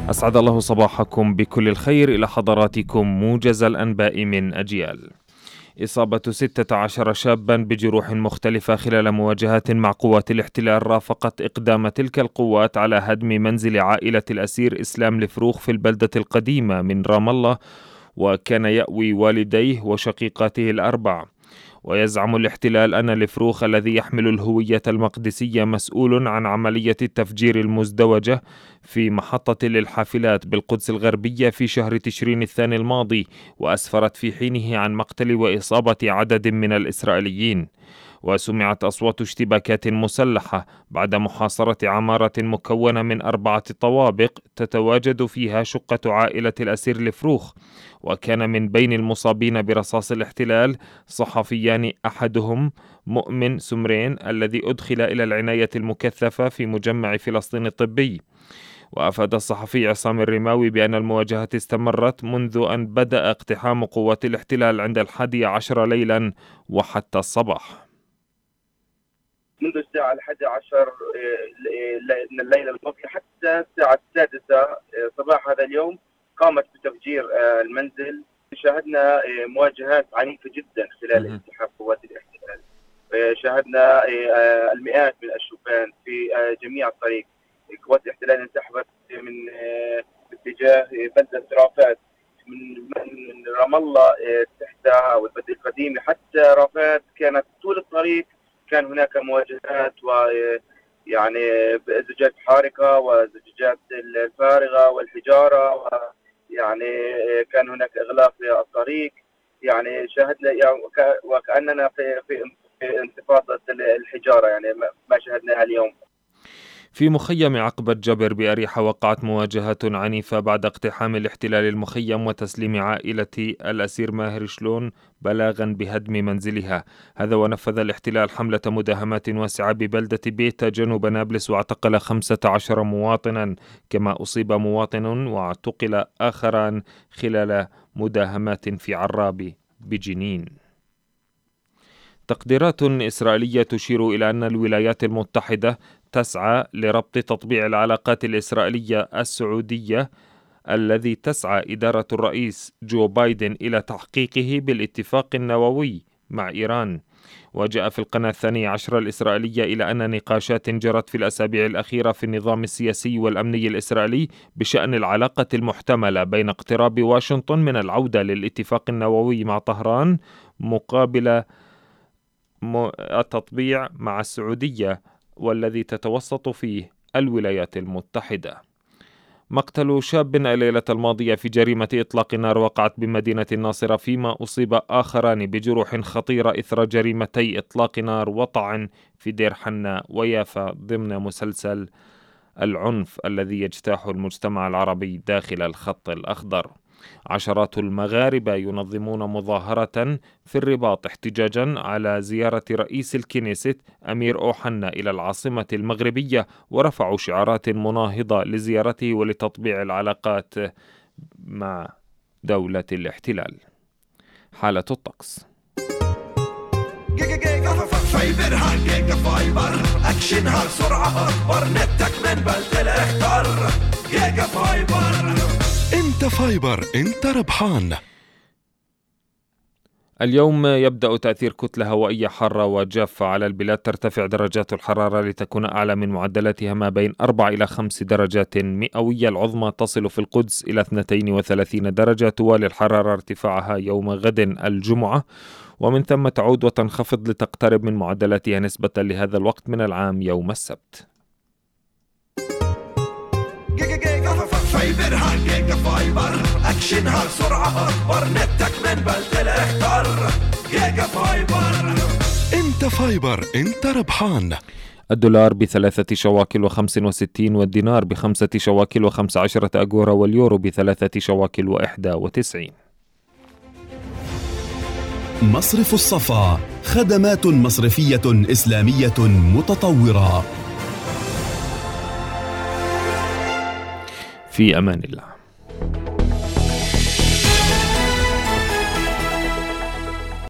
أسعد الله صباحكم بكل الخير. إلى حضراتكم موجز الأنباء من أجيال. إصابة 16 شابا بجروح مختلفة خلال مواجهات مع قوات الاحتلال رافقت إقدام تلك القوات على هدم منزل عائلة الأسير إسلام الفروخ في البلدة القديمة من رام الله، وكان يأوي والديه وشقيقاته الأربع. ويزعم الاحتلال أن الفروخ الذي يحمل الهوية المقدسية مسؤول عن عملية التفجير المزدوجة في محطة للحافلات بالقدس الغربية في شهر تشرين الثاني الماضي، وأسفرت في حينه عن مقتل وإصابة عدد من الإسرائيليين. وسمعت أصوات اشتباكات مسلحة بعد محاصرة عمارة مكونة من 4 طوابق تتواجد فيها شقة عائلة الأسير الفروخ. وكان من بين المصابين برصاص الاحتلال صحفيان، أحدهم مؤمن سمرين الذي أدخل إلى العناية المكثفة في مجمع فلسطين الطبي. وأفاد الصحفي عصام الرماوي بأن المواجهة استمرت منذ أن بدأ اقتحام قوات الاحتلال عند 11 ليلا وحتى الصباح. منذ الساعة 11 من الليلة الماضية حتى الساعة 6 صباح هذا اليوم قامت بتفجير المنزل. شاهدنا مواجهات عنيفة جدا خلال انسحاب قوات الاحتلال. شاهدنا المئات من الشبان في جميع الطريق. قوات الاحتلال انسحبت من اتجاه بلدة رافات من رام الله تحتها أو البلدة القديمة حتى رافات. كانت طول الطريق كان هناك مواجهات ويعني زجاجات حارقة وزجاجات الفارغة والحجارة، يعني كان هناك إغلاق للطريق. يعني شاهدنا وكأننا في انتفاضة الحجارة، يعني ما شاهدناها اليوم. في مخيم عقبة جبر بأريحة وقعت مواجهات عنيفة بعد اقتحام الاحتلال المخيم وتسليم عائلة الأسير ماهر شلون بلاغا بهدم منزلها. هذا ونفذ الاحتلال حملة مداهمات واسعة ببلدة بيتا جنوب نابلس، واعتقل 15 مواطنا، كما أصيب مواطن واعتقل آخران خلال مداهمات في عراب بجنين. تقديرات إسرائيلية تشير إلى أن الولايات المتحدة تسعى لربط تطبيع العلاقات الإسرائيلية السعودية الذي تسعى إدارة الرئيس جو بايدن إلى تحقيقه بالاتفاق النووي مع إيران. وجاء في القناة 12 الإسرائيلية إلى أن نقاشات جرت في الأسابيع الأخيرة في النظام السياسي والأمني الإسرائيلي بشأن العلاقة المحتملة بين اقتراب واشنطن من العودة للاتفاق النووي مع طهران مقابل التطبيع مع السعودية، والذي تتوسط فيه الولايات المتحدة. مقتل شاب الليلة الماضية في جريمة إطلاق نار وقعت بمدينة الناصرة، فيما أصيب آخران بجروح خطيرة إثر جريمتي إطلاق نار وطعن في دير حنا ويافا ضمن مسلسل العنف الذي يجتاح المجتمع العربي داخل الخط الأخضر. عشرات المغاربة ينظمون مظاهرة في الرباط احتجاجا على زيارة رئيس الكنيست أمير أوحنا إلى العاصمة المغربية، ورفعوا شعارات مناهضة لزيارته ولتطبيع العلاقات مع دولة الاحتلال. حالة الطقس. فايبرها جيجا فايبر، أكشنها سرعة أكبر، نتك من بلد الاختار. جيجا فايبر، انت فايبر انت ربحان. اليوم يبدأ تأثير كتلة هوائية حارة وجافة على البلاد، ترتفع درجات الحرارة لتكون أعلى من معدلاتها ما بين 4 إلى 5 درجات مئوية. العظمى تصل في القدس إلى 32 درجة، توالي الحرارة ارتفاعها يوم غد الجمعة، ومن ثم تعود وتنخفض لتقترب من معدلاتها نسبة لهذا الوقت من العام يوم السبت. فايبرها جيجا فايبر، أكشنها سرعة أكبر، نتك من بلد الاختار. جيجا فايبر، انت فايبر انت ربحان. الدولار ب3 شواكل و65، والدينار ب5 شواكل و15 أجورة، واليورو ب3 شواكل و91. مصرف الصفا، خدمات مصرفية إسلامية متطورة. في أمان الله.